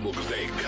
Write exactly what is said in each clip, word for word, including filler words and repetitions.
crvog veka.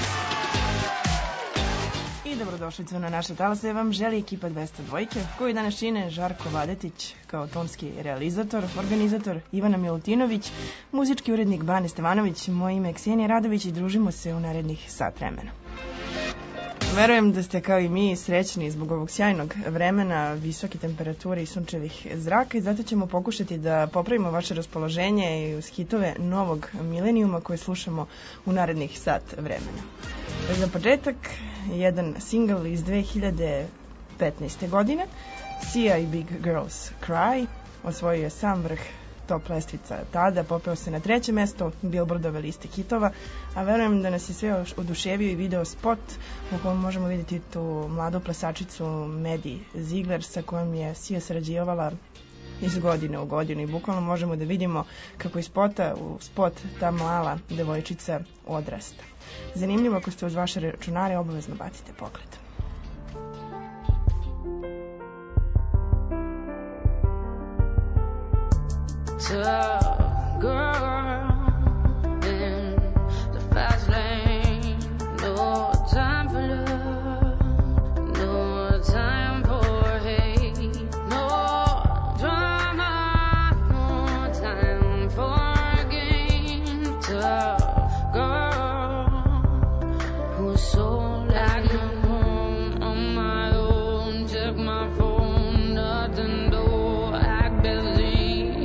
I dobrodošlicu na naše talase vam želi ekipa dvesta dva, koju danas čine Žarko Vadetić kao tonski realizator, organizator Ivana Milutinović, muzički urednik Bane Stevanović, moje ime je Ksenija Radović i družimo se u narednih sat vremena. Verujem da ste kao i mi srećni zbog ovog sjajnog vremena, visoke temperature i sunčevih zraka i zato ćemo pokušati da popravimo vaše raspoloženje i uz hitove novog milenijuma koje slušamo u narednih sat vremena. Za početak, jedan singl iz dve hiljade petnaeste. godine, Sia i Big Girls Cry, osvojio je sam vrh top lestvica tada, popeo se na treće mesto Billboardove liste hitova, a verujem da nas je sve oduševio i video spot u kojem možemo vidjeti tu mladu plesačicu Maddie Ziegler sa kojom je Sia sarađivala iz godine u godinu i bukvalno možemo da vidimo kako iz spota u spot ta mala devojčica odrasta. Zanimljivo, ako ste uz vaše računare, obavezno bacite pogled. Tough girl in the fast lane, no time for love, no time for hate, no drama, no time for game. Tough girl who's so like no home on my own, check my phone, nothing though, act busy.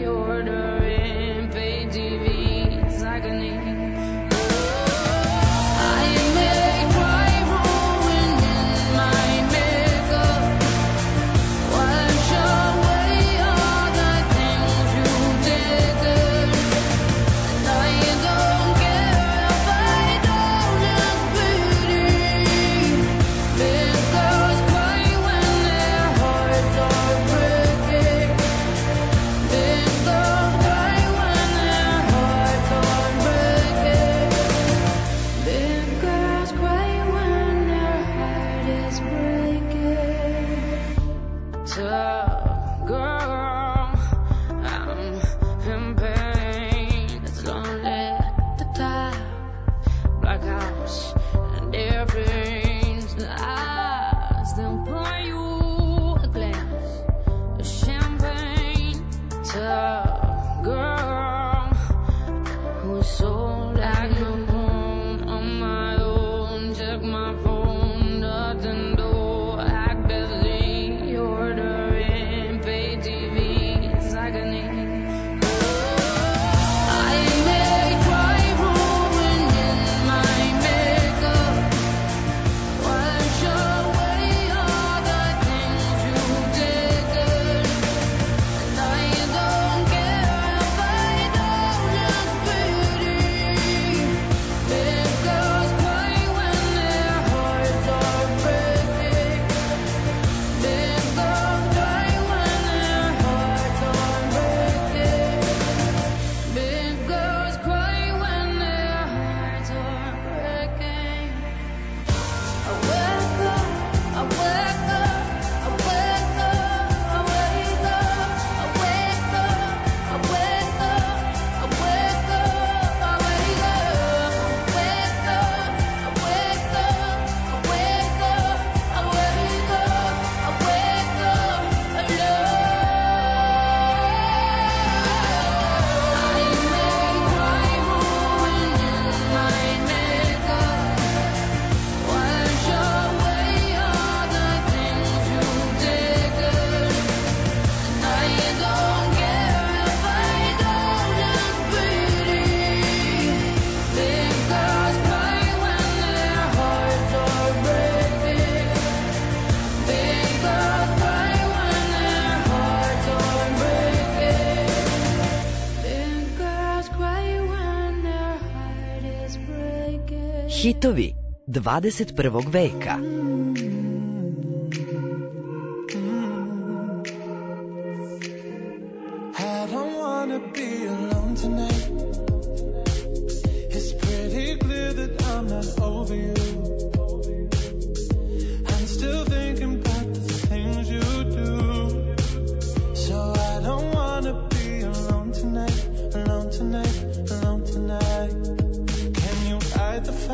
Hitovi dvadeset prvog veka. The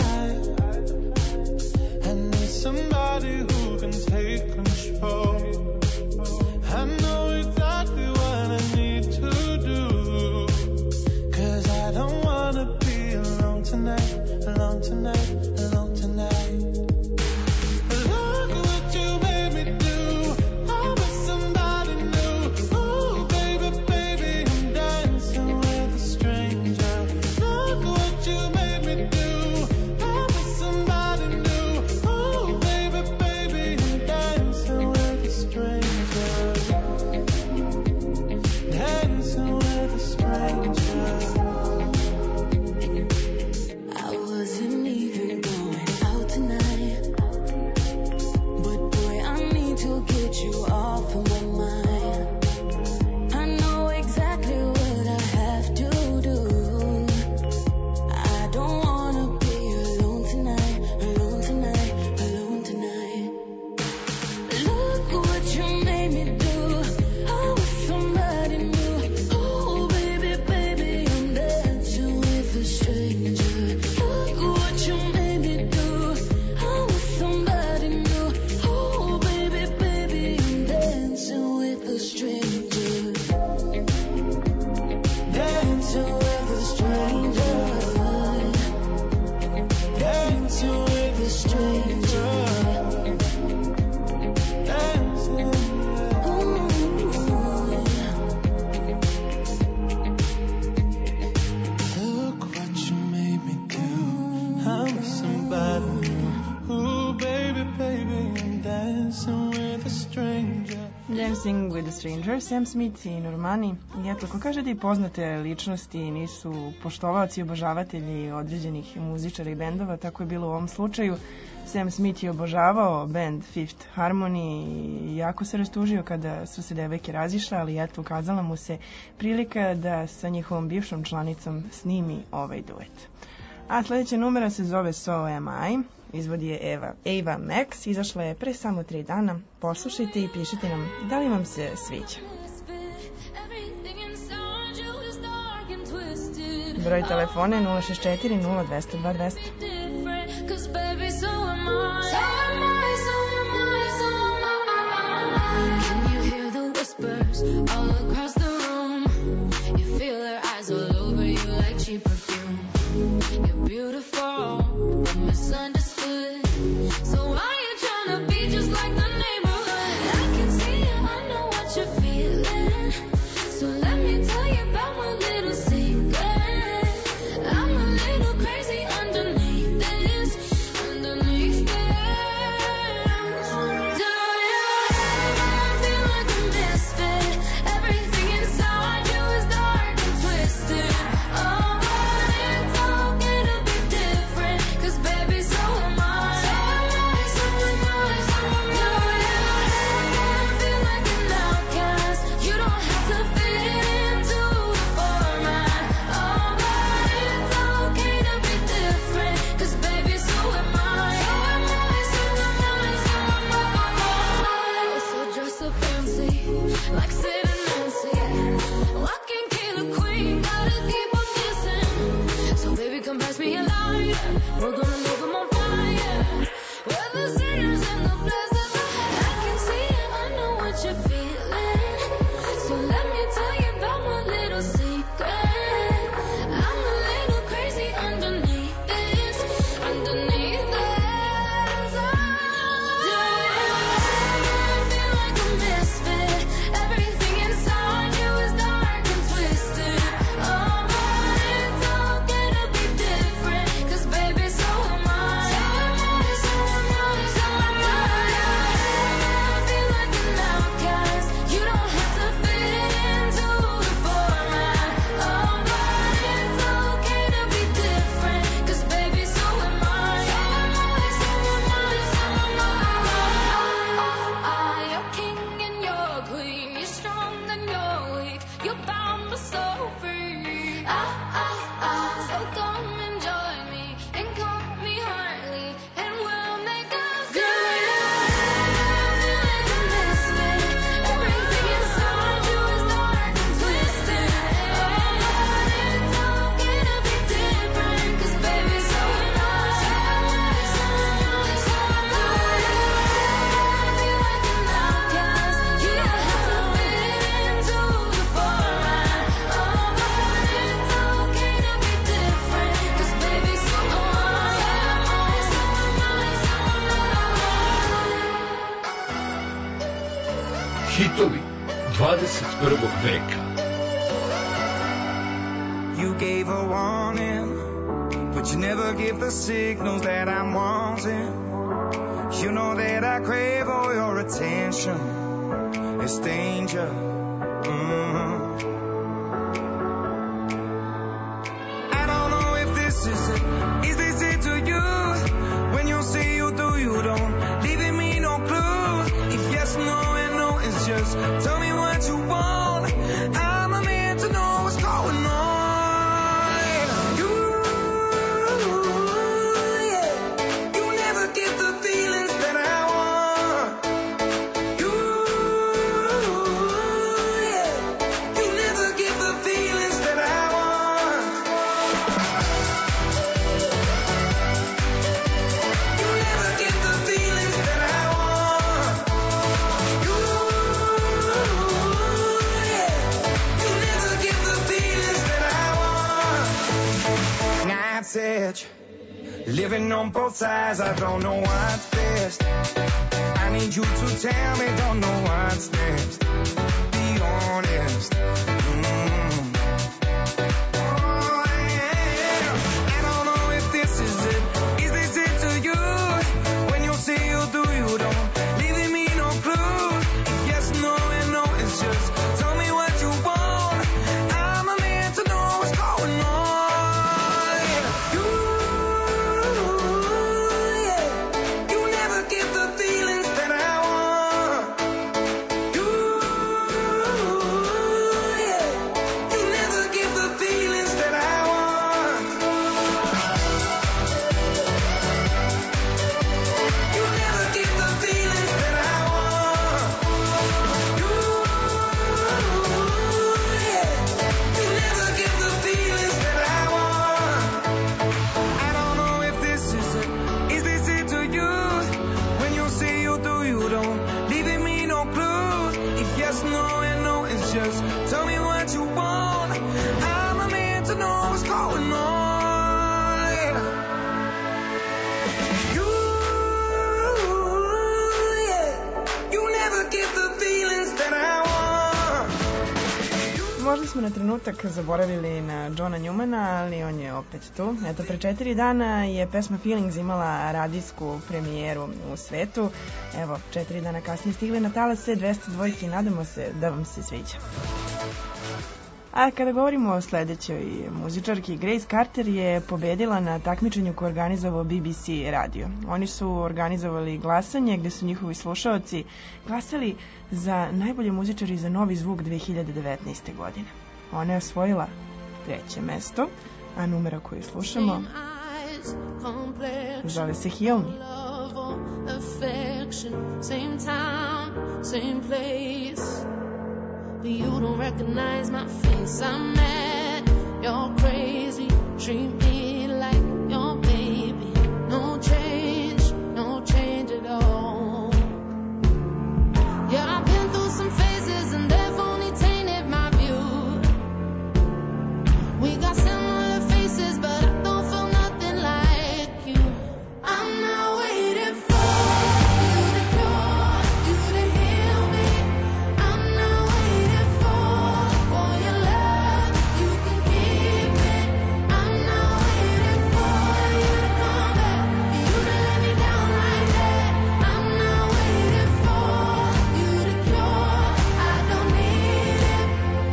Dancing with a Stranger, Sam Smith i Normani. I eto, ko kaže da i poznate ličnosti nisu poštovaoci i obožavatelji određenih muzičara i bendova, tako je bilo u ovom slučaju. Sam Smith je obožavao band Fifth Harmony i jako se rastužio kada su se devojke razišle, ali eto, ukazala mu se prilika da sa njihovom bivšom članicom snimi ovaj duet. A sledeća numera se zove So Am I, izvodi je Eva, Ava Max, izašla je pre samo tri dana. Poslušajte i pišite nam da li vam se sviđa. Broj telefona je nula šest četiri nula dva zero dva dva zero zero. All across the room, you feel their eyes all over you like cheap perfume. You're beautiful, but misunderstood. So why you tryna be just like the neighborhood? I can see it, I know what you're feeling. So let me tell you about my little secret. I'm a little crazy underneath this, underneath this. Do you ever feel like a misfit? Everything inside you is dark and twisted. Oh, but it's okay to be different, 'cause baby, so am I. So am I, so am I, so am I. Do you ever feel like an outcast? You don't have to fit into the format. Oh, but it's okay to be different, 'cause baby, so am I. So am I, so am I, so am I. So dress up fancy, like Sid and Nancy. Lock and key the queen, gotta keep on kissing. So baby, come pass me a light. We're gonna move them on fire. We're the sinners and the blessed. I can see it, I know what you're feeling. So let me tell you about my little secret. I'm a little crazy underneath this, underneath this. Do you ever feel like a misfit? Everything inside you is dark and twisted. Oh, but it's okay to be different, 'cause baby, so am I. So am I, so am I, so am I. Feel like an outcast. You don't have to fit into the format. Oh, but it's okay to be different, 'cause baby, so am I. So am I, so am I, so am I. You're king and you're queen. You're strong and you're weak. You're bound but so free. Ah, ah, ah. So come and join me and call me Harley, and we'll make a scene. Do you ever feel like a misfit? Everything inside you is dark and twisted. Oh, but it's okay to be different, 'cause baby, so am I. So am I, so am I, so am I. Feel like an outcast. You don't have to fit into the format. Oh, but it's okay to be different, 'cause baby, so am I. So am I, so am I, so am I. Hitovi dvadeset prvog veka. You gave a warning, but you never give the signals that I'm wanting. You know that I crave all your attention. It's danger. Mhm. I don't know if this is it. Is this it to you? When you say you do, you don't. Leaving me no clues. If yes, no, and no is just. Tell me what you want. I'm a man to know what's going on. You, yeah. You never get the feelings that I want. You, yeah. You never get the feelings that I want. You never get the feelings that I want. You, yeah. You never get the feelings that I want. Night's edge, living on both sides. I don't know what's best. I need you to tell me, don't know what's next. Be honest. Mm. Oh, yeah. I don't know if this is it. Is this it to you? When you say you do, you don't. Leaving me no clue. If yes, no, and no what you want. I'm a man to know what's going on. Yeah. You, yeah, you never get the feelings that I want. Možda smo na trenutak zaboravili na Johna Newmana, ali on je opet tu. Eto, pre četiri dana je pesma Feelings imala radijsku premijeru u svetu. Evo, četiri dana kasnije stigli na talase dvesta dvojke i nadamo se da vam se sviđa. A kada govorimo o sledećoj muzičarki, Grace Carter je pobedila na takmičenju koje organizovao B B C radio. Oni su organizovali glasanje gde su njihovi slušaoci glasali za najbolje muzičari za novi zvuk dve hiljade devetnaeste. godine. Ona je osvojila treće mesto, a numera koju slušamo zove se Heal Me. Same time, same place. But you don't recognize my face. I'm mad, you're crazy. Treat me like your baby. No change, no change at all. Yeah, I've been through some phases and they've only tainted my view. We got similar faces, but I don't feel nothing like you. I'm not waiting for you to cure, you to heal me. I'm not waiting for, for your love, you can keep it. I'm not waiting for you to come back, you to let me down like that. I'm not waiting for you to cure, I don't need it.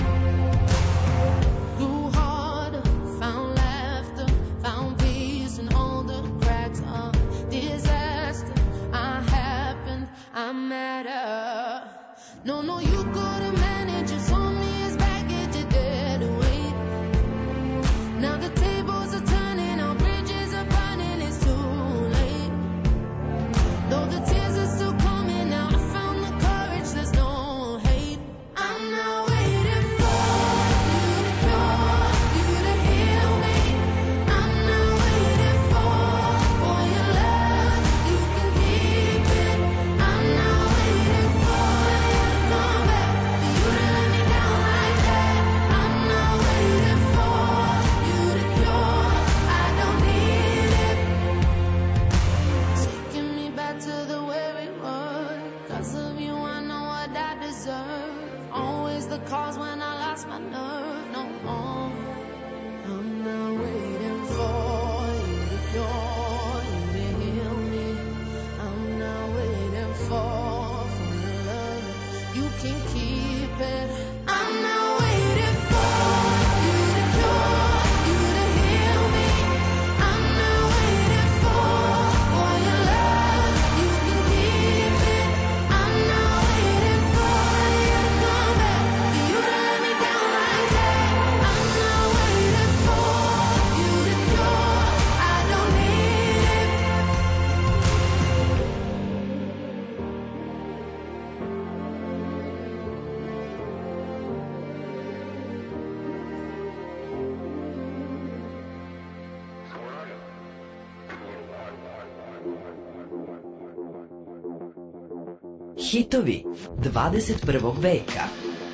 Grew harder, found laughter, found peace in all the cracks of disaster. I happened, I'm madder. No, no, you couldn't manage. You told me it's baggage, you did wait. Now the tables are turning, our bridges are burning, it's too late. Though the tears are still coming, now I found the courage, there's no hate. I'm not waiting for you to cure, you to heal me. I'm not waiting for, for your love, you can keep it. I'm not waiting for you to come back, you to let me down like that. I'm not waiting for you to cure, I don't need it. Taking me back to the way we were. Cause of you I know what I deserve. Always the cause when I lost my nerve. No more. I'm not waiting for you to cure, you to heal me. I'm not waiting for, for your love, you can keep it. I'm not waiting for you to cure, you to heal me. I'm not waiting for, for your love, you can keep it. I'm not waiting for you to come back, you to let me down like that. I'm not waiting for you to cure, I don't need it. Hitovi dvadeset prvog veka.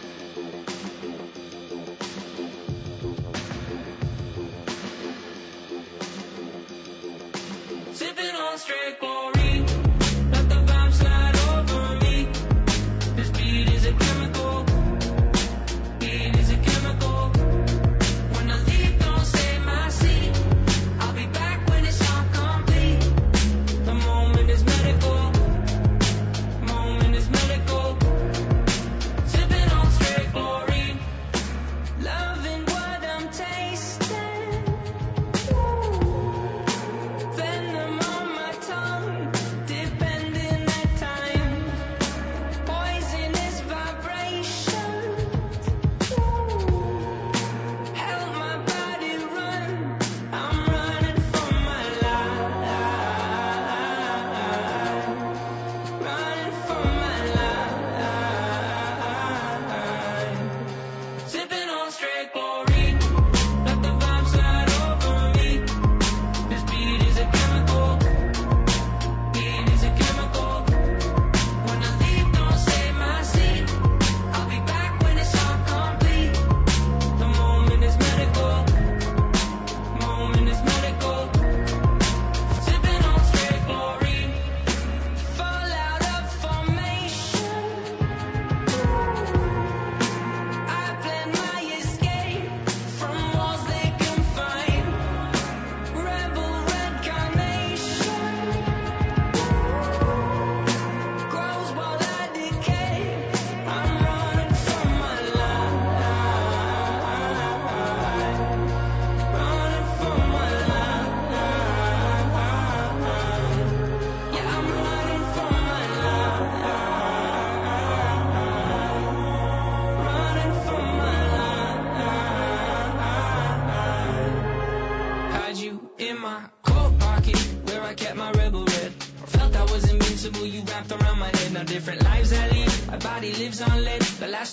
Sipping on straight glory, let the vibe slide over me. This beat is a chemical, beat is a chemical. When I leave, don't save my seat. I'll be back when it's all complete. The moment is medical, moment is medical. Sipping on straight glory, loving what I'm tasting. Venom on my tongue.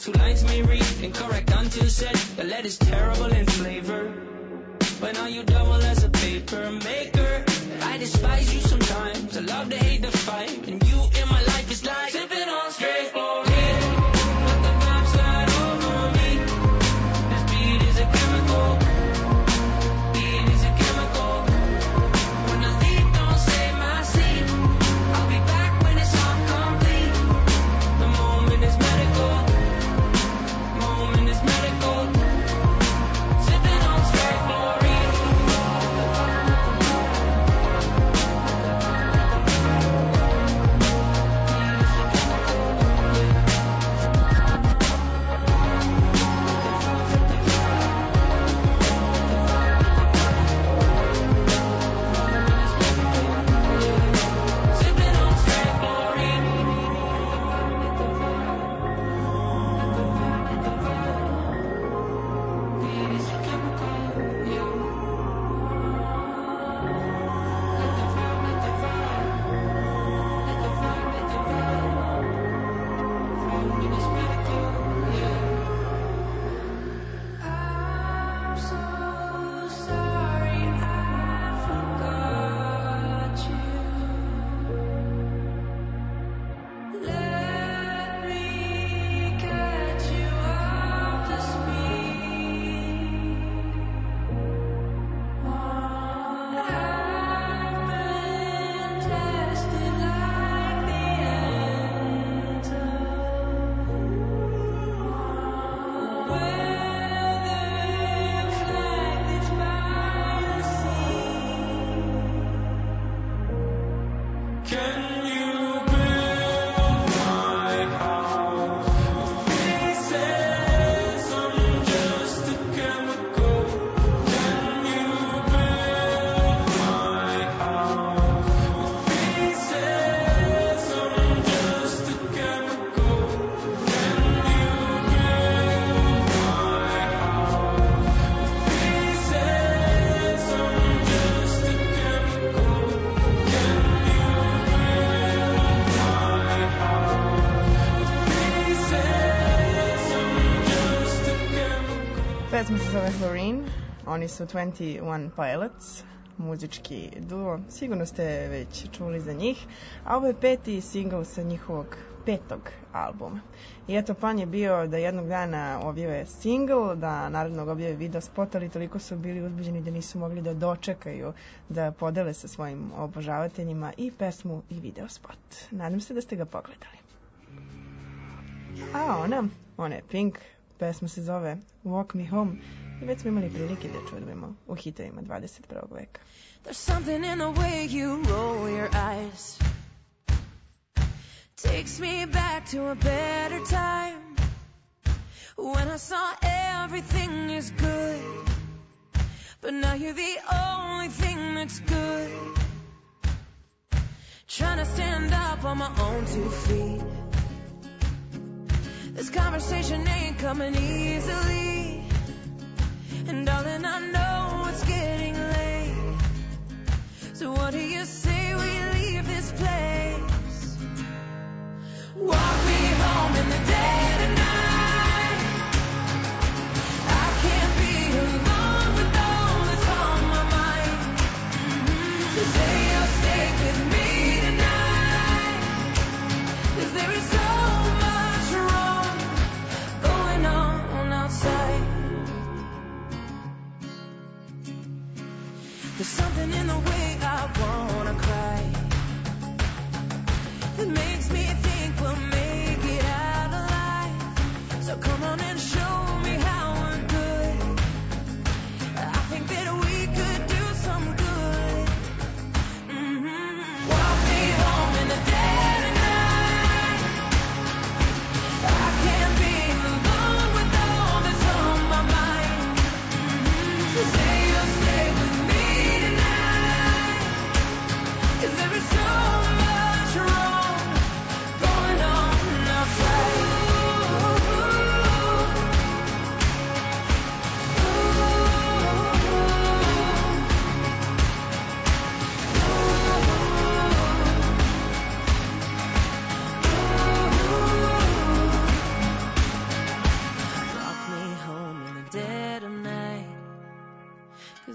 Two lines may read incorrect until said. The letter's terrible in flavor. When are you double as a paper maker? I despise you sometimes. I love to hate the fight. And you in my life is like sipping on straight for me. Let the vibe slide over me. This beat is a chemical. Beat is a chemical. When the lead don't save my seat, I'll be back when it's all complete. The moment is medical. Moment is medical. Sipping on straight for me. Pesma se zove Chlorine, oni su twenty one Pilots, muzički duo, sigurno ste već čuli za njih, a ovo je peti singl sa njihovog petog albuma. I eto, plan je bio da jednog dana objave singl, da naravno objave video spot, ali toliko su bili uzbuđeni da nisu mogli da dočekaju da podele sa svojim obožavateljima i pesmu i video spot. Nadam se da ste ga pogledali. A ona, ona je Pink, pesma se zove Walk Me Home i već smo imali prilike da čujemo u hitovima dvadeset prvog veka. There's something in the way you roll your eyes. Takes me back to a better time. When I saw everything is good. But now you're the only thing that's good. Trying to stand up on my own two feet. This conversation ain't coming easily. And darling, I know it's getting late. So what do you say we leave this place? Walk me home in the dead of night. I can't be alone with all that's on my mind. So say you'll stay with me tonight. 'Cause there is so much wrong going on outside. There's something in the way I wanna cry that makes me think we'll make it out alive. So come on and show me how we're good. I think that we could do some good. Mm-hmm. Walk me home in the dead of night. I can't be alone with all that's on my mind. Mm-hmm. So say you'll stay with me tonight. 'Cause there is so much wrong going on outside.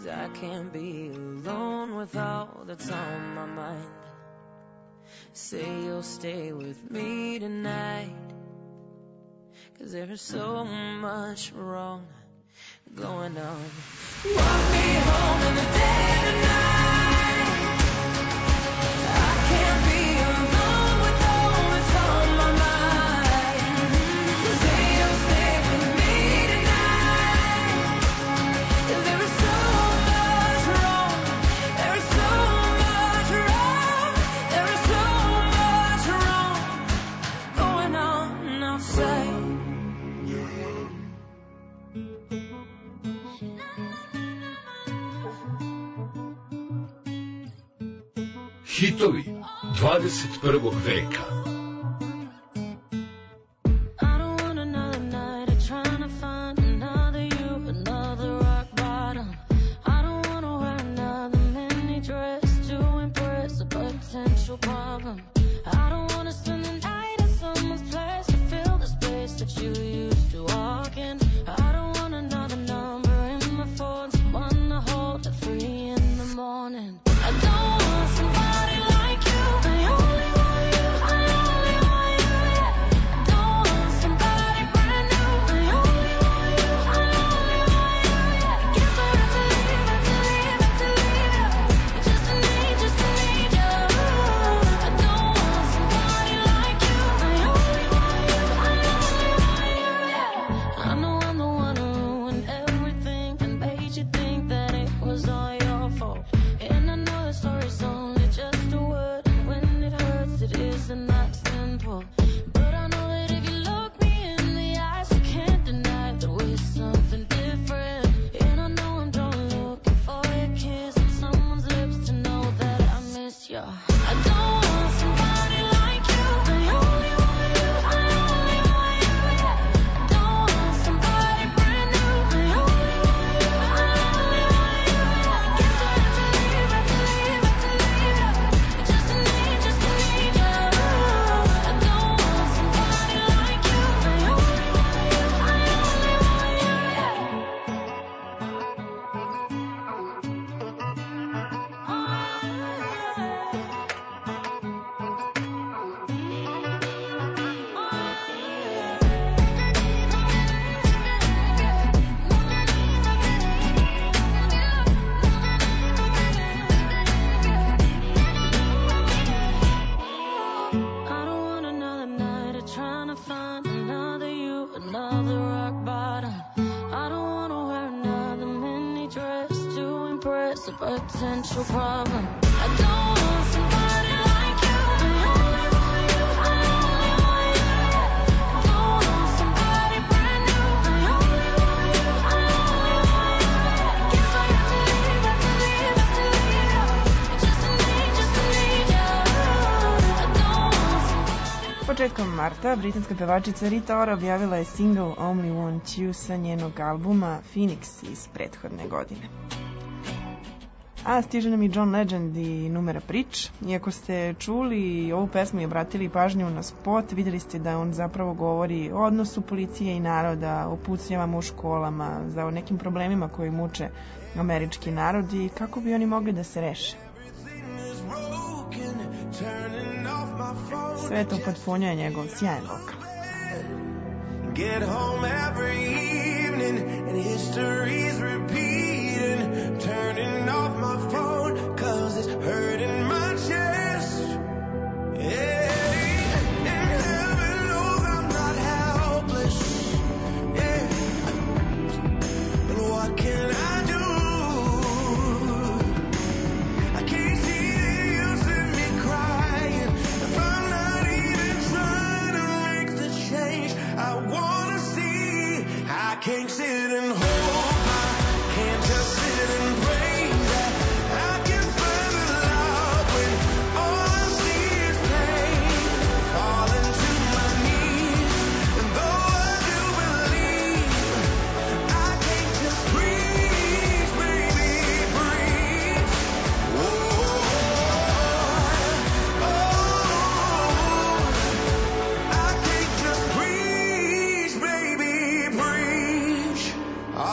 I can't be alone with all that's on my mind. Say you'll stay with me tonight, 'cause there's so much wrong going on. Walk me home in the dead of night. I can't be alone with all that's on my mind. Say you'll stay with me tonight, 'cause there is so much wrong. There is so much wrong. There is so much wrong going on outside. Hitovi dvadeset prvog veka. I don't want another night of trying to find another you, another rock bottom. I don't want to wear another mini dress to impress a potential problem. I don't want to spend the night at someone's place to fill the space that you used to walk in. I don't want another number in my phone, someone to hold at three in the morning. I don't want somebody like you. I only want you. I only want you. Yeah. I don't want somebody brand new. I only want you. I only want you. Yeah. Can't bear to leave, have to leave, have to leave you. Just to need, just to need you. I don't want somebody like you. I only want you. I only want you. Yeah. I know I'm the one who ruined everything and made you think that it was all your fault. And I know the story's only just a word, and when it hurts, it isn't that simple. But I know that if you look me in the eyes, you can't deny that we're something different. And I know I'm drawn looking for your kiss on someone's lips to know that I miss you. I don't want somebody like you. I only want you. I only want you. Yeah. I don't want somebody brand new. I only want you. I only want you. Yeah. Can't bear to leave, have to leave, have to leave you. Just to need, just to need you. I don't want somebody like you. I only want you. I only want you. Yeah. I don't want another night of trying to find another you, another rock bottom. I don't want to wear another mini dress to impress a potential problem. I don't want somebody like you. I only want you. I only want you. Yeah. I don't want somebody brand new. I only want you. I only want you. Yeah. Can't bear to leave, have to leave, have to leave you. Just to need, just to need you. I don't want somebody. Početkom marta britanska pevačica Rita Ora objavila je single Only Want You sa njenog albuma Phoenix iz prethodne godine. A stiže nam i John Legend i numera Preach. Iako ste čuli ovu pesmu i obratili pažnju na spot, vidjeli ste da on zapravo govori o odnosu policije i naroda, o pucnjavama u školama, za o nekim problemima koji muče američki narod i kako bi oni mogli da se reše. Sve to potpunjuje njegov sjajan vokal. Get home every evening and history's repeating. Turning off my phone cause it's hurting my chest. Yeah. And heaven knows I'm not helpless. Yeah. But what can I do? I can't see the use in me crying if I'm not even trying to make the change I wanna see. I can't sit and hope, I can't just sit and pray that I can find the love when all I see is pain. Falling to my knees, and though I do believe, I can't just breathe, baby, breathe. Oh, oh, I can't just breathe, baby, breathe.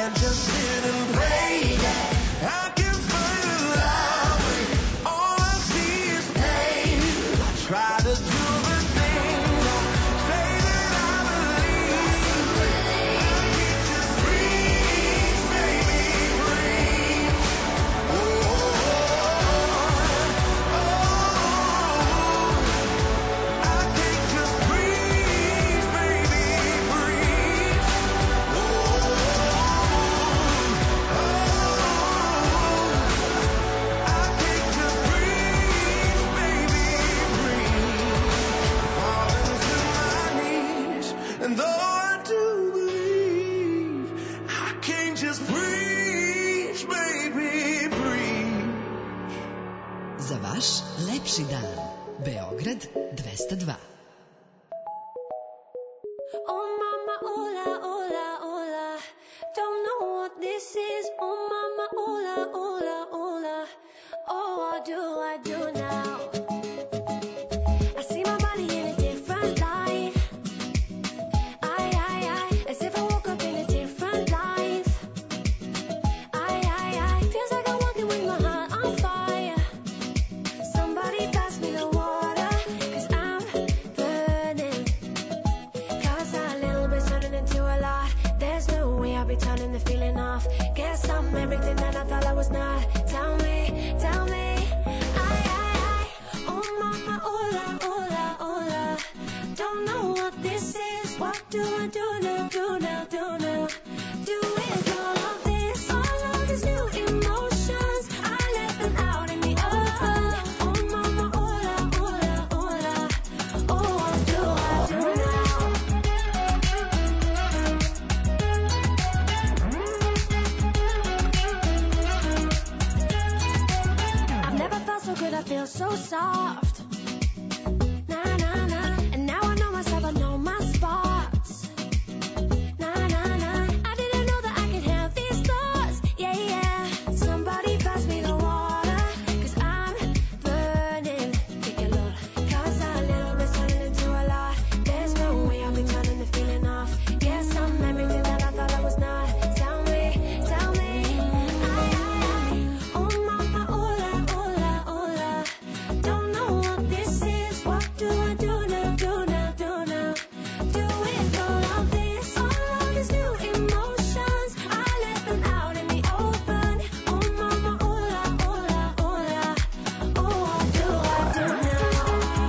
I just sit and pray that I can find a love when all I see is pain. I try to do the things that say that I believe. I can't just breathe, baby, breathe. Oh, I can't just breathe, baby, breathe. Oh, I can't just breathe, baby, breathe. Falling to my knees, and though I do believe, I can't just breathe, baby, breathe. Za vaš lepši dan. Beograd dvesta dva. Oh mama, hola, hola, hola. Don't know what this is. Oh mama, hola, hola, hola. Oh, what do I do now? I see my body in a different light. I, I, I, as if I woke up in a different life. I, I, I, feels like I'm walking with my heart on fire. Somebody pass me the water, cause I'm burning. Cause a little bit's turning into a lot. There's no way I'll be turning the feeling off. Guess I'm everything that I thought I was not. Tell me, tell me. I, I, I. Oh mama, hola, hola, hola. Don't know what this is. What do I do now, do now, do now? Do with all of this, all of these new emotions. I let them out in the open. Oh mama, hola, hola, hola. Oh, what do I do now? I've never felt so good, I feel so soft. Nah, nah, nah. And now I know myself, I know my spots. Nah, nah, nah. I didn't know that I could have these thoughts. Yeah, yeah. Somebody pass me the water, cause I'm burning. Take a look, cause a little bit's turning into a lot. There's no way I'll be turning the feeling off. Guess I'm everything that I thought I was not. Tell me, tell me. I, I, I. Oh mama, hola, hola, hola. Don't know what this is. What do I do now, do now, do now? Do with all of this, all of these new emotions. I let them out in the open. Oh mama, hola, hola, hola. Oh, what do I do now?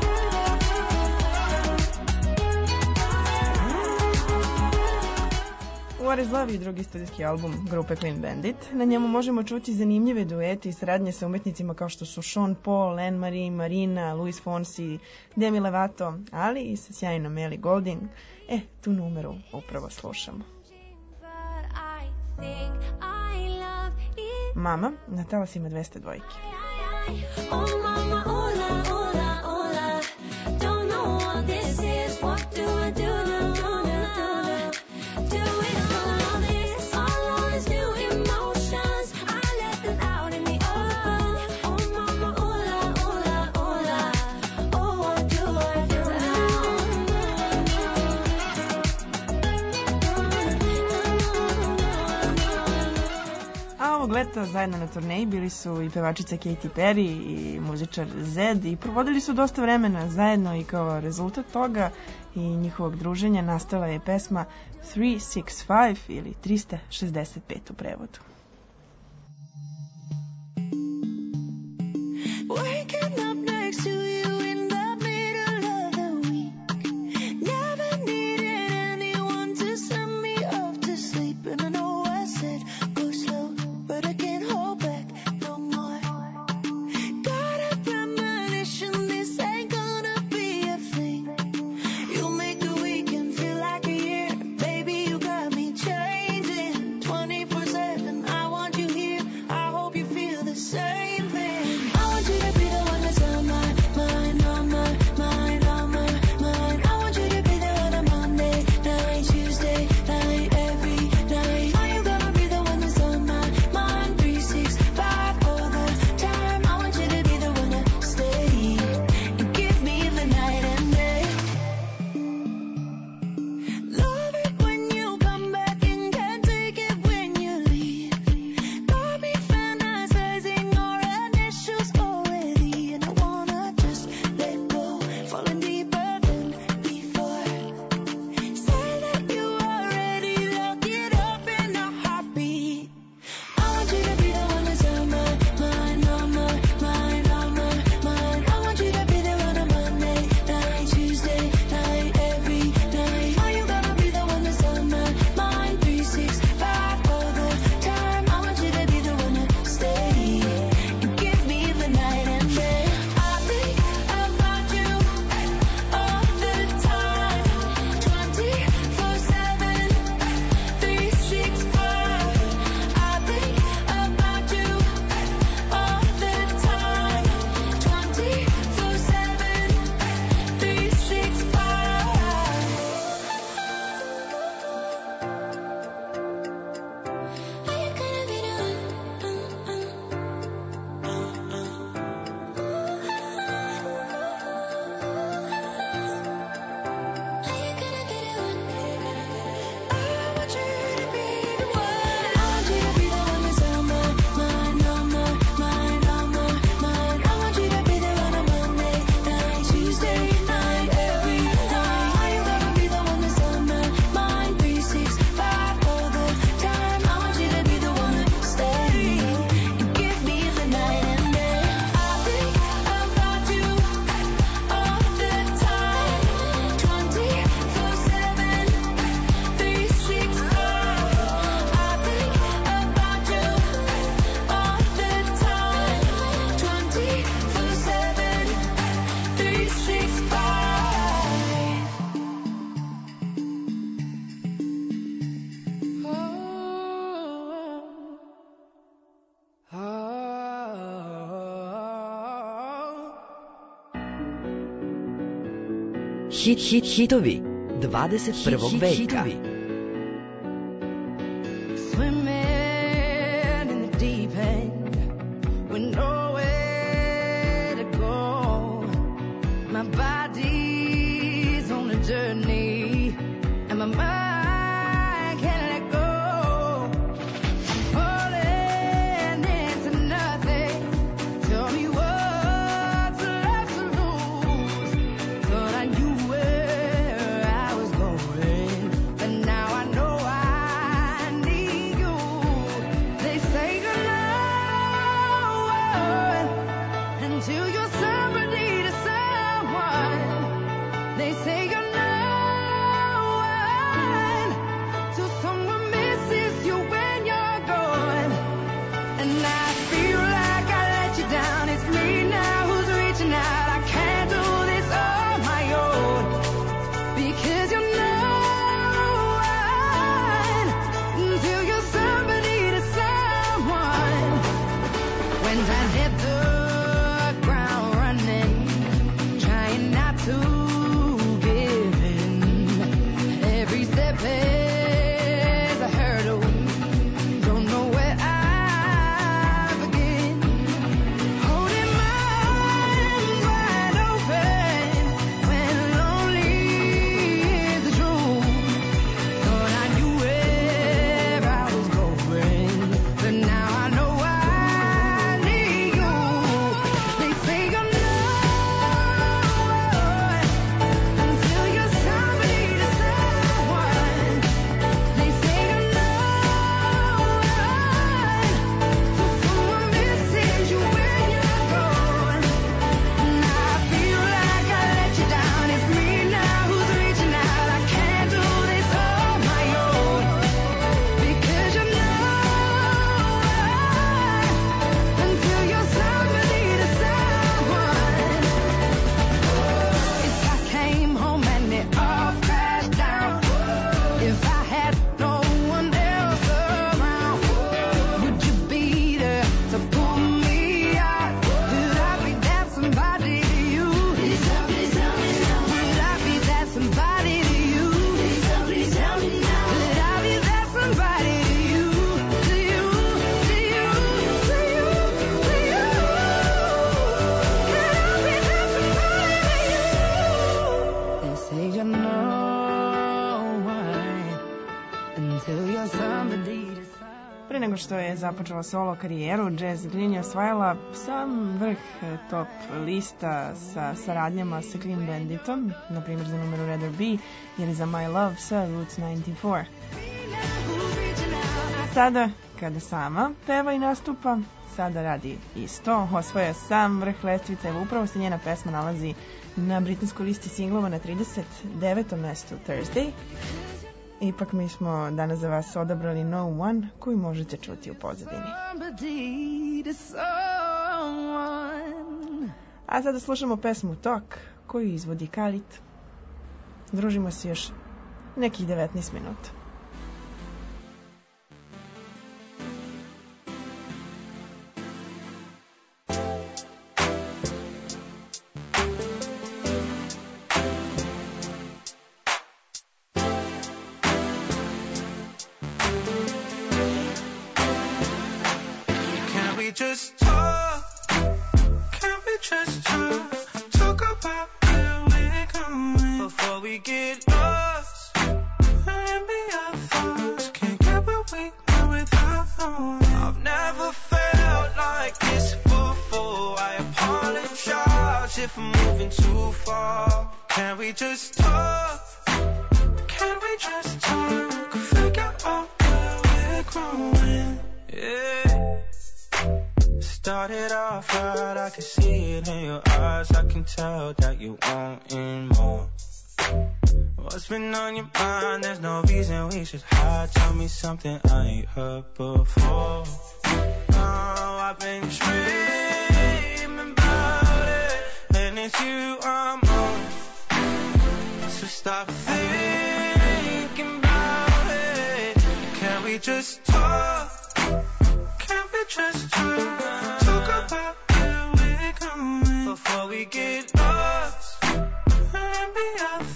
What is Love je drugi studijski album grupe Clean Bandit. Na njemu možemo čuti zanimljive duete i saradnje sa umetnicima kao što su Sean Paul, Anne-Marie, Marina, Luis Fonsi, Demi Lovato, ali i sa sjajnom Ellie Goulding. E, tu numeru upravo slušamo. But I think I love it. Mama na talasima dvesta dva. Oh mama, hola, hola, hola. Don't know what this is. What do I do now, do now, do now? Do with all of this, all of these new emotions. I let them out in the open. Oh mama, hola, hola, hola. Oh, what do I do A ovog leta zajedno na turneji bili su i pevačica Katy Perry i muzičar Zed i provodili su dosta vremena zajedno i kao rezultat toga i njihovog druženja nastala je pesma tri šezdeset pet ili trista šezdeset pet u prevodu. Waking up next to you in the middle of the week. Never needed anyone to send me off to sleep. And I know I said go slow, but I can't hold back no more. Got a premonition this ain't gonna be a thing. You'll make the weekend feel like a year. Baby, you got me changing twenty-four seven. Hit, hit, hitovi dvadeset prvog veka. Swimming in the deep end with nowhere to go. My body's on a journey and my mind can't let go. Falling into nothing. Tell me what's left to lose. Thought I knew where I was going, but now I know I need you. They say you're no one until you're somebody to someone. They say you're no one till someone misses you when you're gone. And I feel like I let you down. It's me now who's reaching out. I can't do this on my own because you're no one until you're somebody to someone. When I hit the ground running, trying not to give in. Every step is a hurdle. Don't know where I begin. Holding my arms wide open when lonely is the truth. Thought I knew where I was going, but now I know I need you. They say you're no one until you're somebody to someone. They say you're no one till someone misses you when you're gone. And I feel like I let you down. It's me now who's reaching out. I can't do this on my own because you're no one until you're somebody to someone. If I came home and it all crashed down, if I had no one else around, would you be there to pull me out? Could I be that somebody to you? Please tell me, tell me now. Could I be that somebody to you? Please tell me, tell me now. Could I be that somebody to you? To you, to you, to you, to you. Could I be that somebody to you? They say you're no one until you're somebody to someone. Pre nego što je započela solo karijeru, Jazz Glynn je osvajala sam vrh eh, top lista sa saradnjama sa Clean Banditom, na primjer za numeru Rather Be ili za My Love sa Roots ninety-four. Sada, kada sama peva i nastupa, sada radi isto, osvaja sam vrh lestvice, evo upravo se njena pesma nalazi na britanskoj listi singlova na trideset devetom mestu Thursday. Ipak mi smo danas za vas odabrali No One, koju možete čuti u pozadini. Somebody to someone. A sada slušamo pesmu Talk, koju izvodi Khalid. Družimo se još nekih devetnaest minuta. Can we just talk? Can we just talk? Talk about where we're going before we get lost and be our thoughts. Can't get where we are without knowing. I've never felt like this before. I apologize if I'm moving too far. Can we just talk? Can we just talk? Figure out where we're growing. Yeah. Started off right, I can see it in your eyes. I can tell that you wanting more. What's been on your mind? There's no reason we should hide. Tell me something I ain't heard before. Oh, I've been dreaming about it, and it's you I'm on. So stop thinking about it. Can we just talk? Can we just talk? Talk about where we're going before we get lost and be our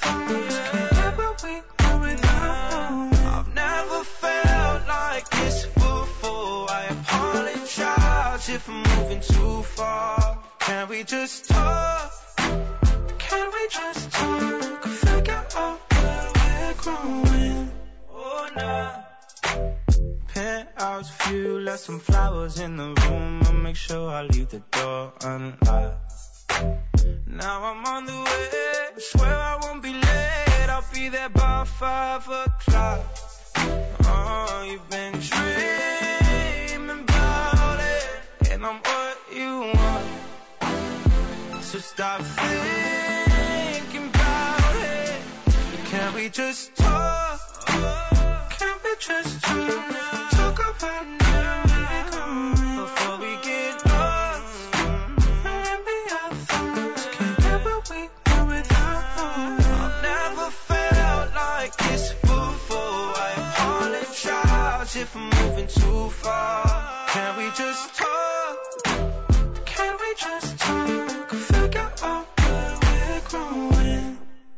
Can we just talk? Can we just talk? Figure out where we're growing. Oh, nah. Penthouse view, left some flowers in the room. I'll make sure I leave the door unlocked. Now I'm on the way, swear I won't be late. I'll be there by five o'clock. Oh, you've been dreaming about it, and I'm what you want. So stop thinking about it. Can we just talk? Can we just talk? Talk about now before we get lost. And we have thoughts. Can't get what we want without one. I've never felt like this before. I apologize if I'm moving too far. Can we just talk? Can we just talk? Figure out where we're growing.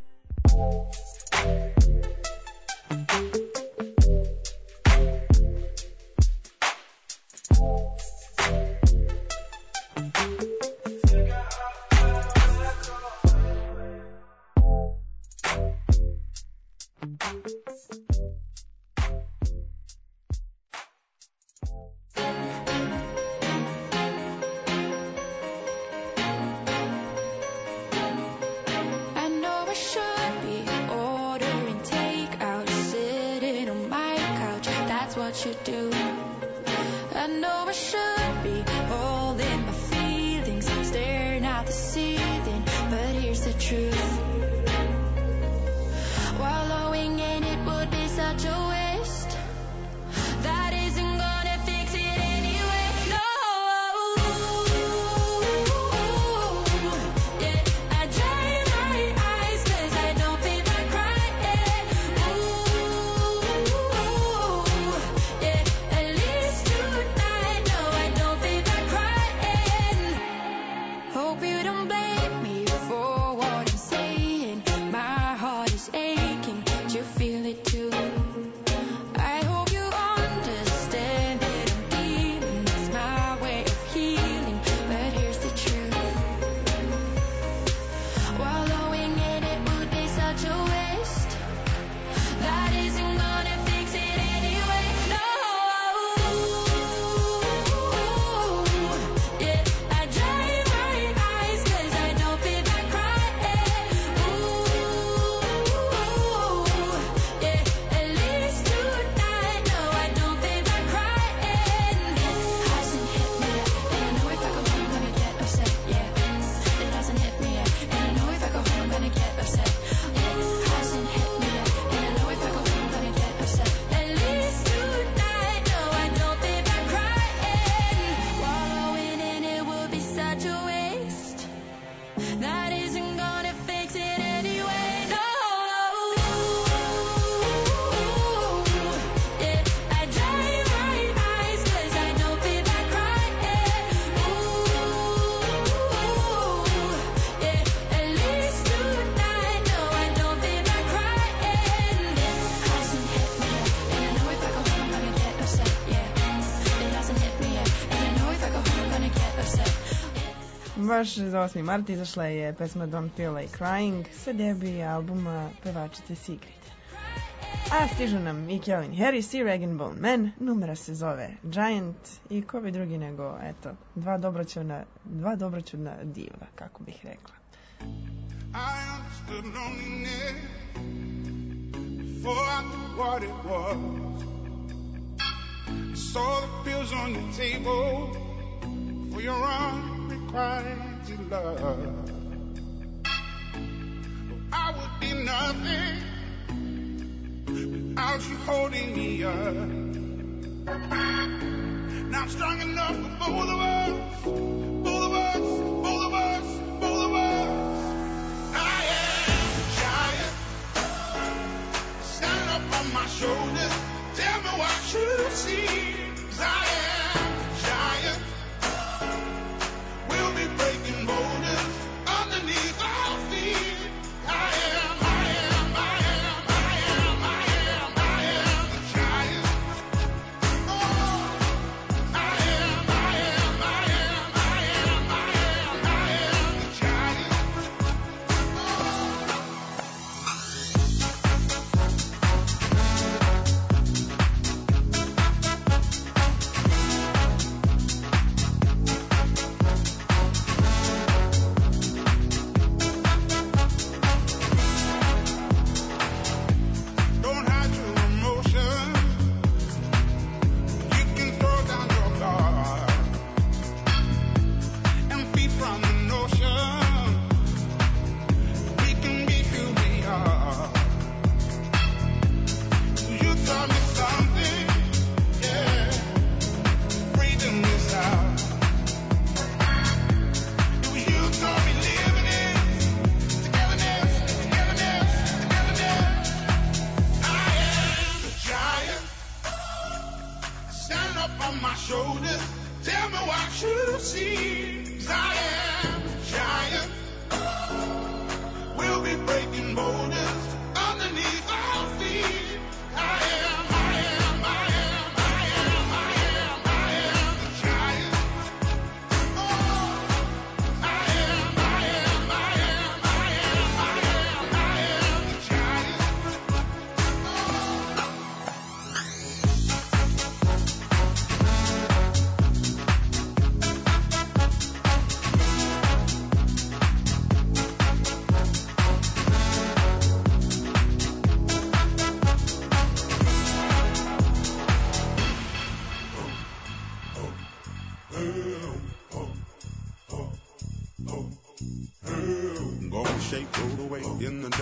I know I should be ordering takeout, sitting on my couch. That's what you do. I know I should be holding my feelings, staring at the ceiling. But here's the truth. Wallowing in it would be such a waste. That isn't gonna fix it anyway. No. Yeah, I dry my eyes 'cause I don't feel like crying. Ooh, yeah, at least tonight. No, I don't feel like crying. Hope you don't blame me for what I'm saying. My heart is aching. Do you feel it too? I hope you understand that I'm dealing. It's my way of healing. But here's the truth. Wallowing in it would be such a waste. That isn't gonna fix it anyway. No. Yeah, I dry my eyes 'cause I don't feel like crying. Ooh, yeah, at least tonight. No, I don't feel like crying. Hasn't hit me yet, and I know if I go home I'm gonna get upset. Yeah, it hasn't hit me yet, and I know if I go home I'm gonna get upset. Yeah, hasn't hit me yet, and I know if I go home I'm gonna get upset. At least tonight. No, I don't feel like crying. Wallowing in it would be such a waste. That isn't gonna fix it anyway. No. Yeah, I dry my eyes 'cause I don't feel like crying. Ooh, yeah, at least tonight. No, I don't feel like crying. Hasn't hit me yet, and I know if I go home I'm gonna get upset. Yeah, it hasn't hit me yet, and I know if I go home I'm gonna get upset. Baš za osmi mart izašla je pesma Don't Feel Like Crying sa debi albuma pevačice Sigrid. A stižu nam i Calvin Harris i Rag and Bone Man, numera se zove Giant i ko bi drugi nego, eto, dva dobroćudna, dva dobroćudna diva, kako bih rekla. I understood loneliness before I knew what it was. I saw the pills on the table for your unrequited love. I would be nothing without you holding me up. Now I'm strong enough for both of us, both of us, both of us, both of us. I am a giant, stand up on my shoulders, tell me what you see. 'Cause I am a giant, we'll be breaking boulders underneath our feet. I am, I am, I am, I am, I am, I am the giant. Oh, I am, I am, I am, I am, I am,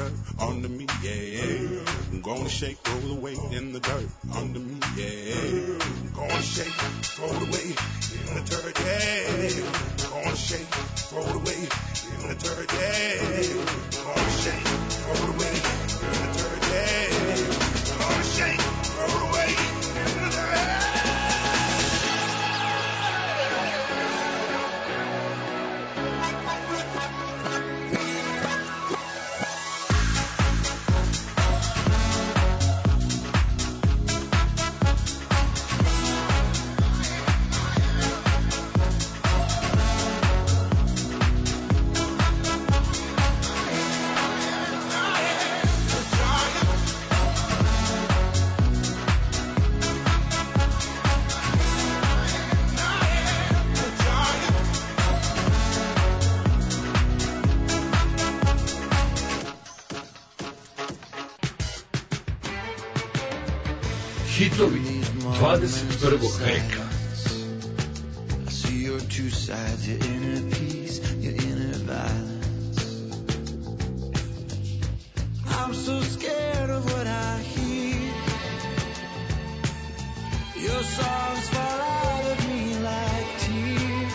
dirt under me, yeah. I'm gonna shake, throw the weight in the dirt under me, yeah. I'm gonna shake, throw the weight in the dirt, yeah. Gonna shake, throw the weight in the dirt, yeah. Gonna shake, throw the weight in the dirt, yeah. Gonna shake, throw the weight in the dirt. Hitovi dvadeset prvog veka. I see your two sides, your inner peace, your inner violence. I'm so scared of what I hear. Your songs fall out of me like tears.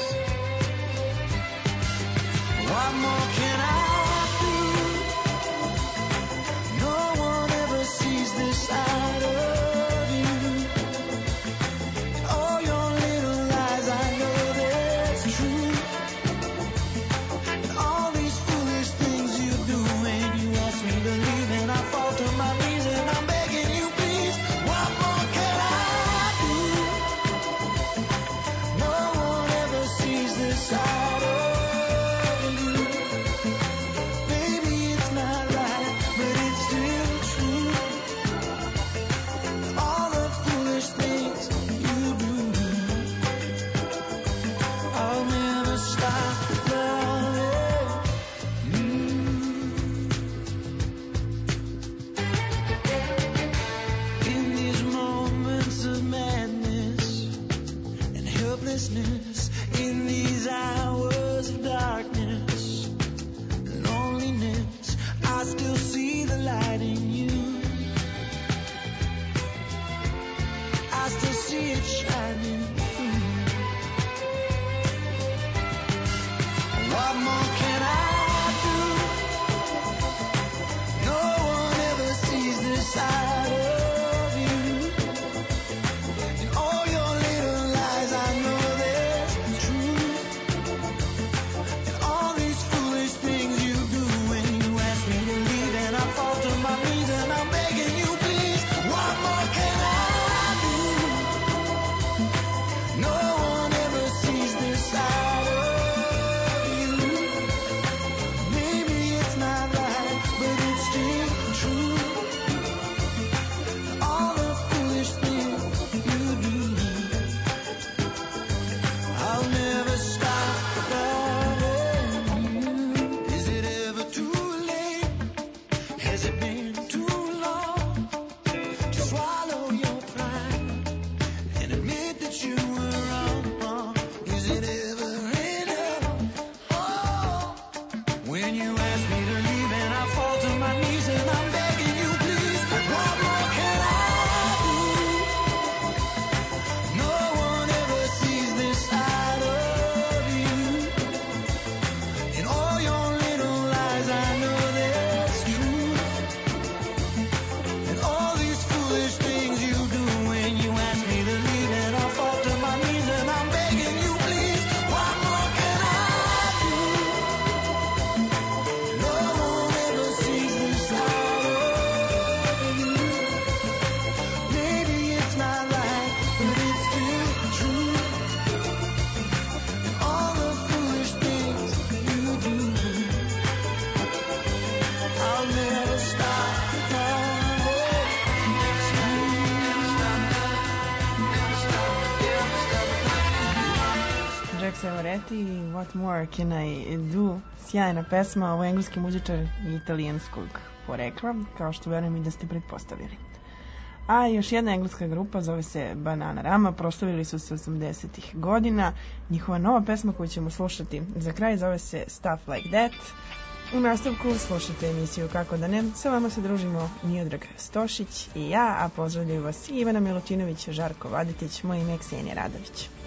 What more can I do? No one ever sees this side of in these hours of darkness, loneliness, I still see the light in you. I still see it shining through. What more can I do? No one ever sees this side of you. And all your little lies, I know Savoretti, What More Can I Do, sjajna pesma, ovo je engleski muzičar italijanskog porekla, kao što verujem i da ste pretpostavili. A još jedna engleska grupa zove se Bananarama, proslavili su se osamdesetih godina, njihova nova pesma koju ćemo slušati za kraj zove se Stuff Like That, U nastavku slušate emisiju Kako da ne. Sa vama se družimo Miodrag Stošić i ja, a pozdravljaju vas Ivana Milutinović, Žarko Vadetić, moj ime je Ksenija Radović.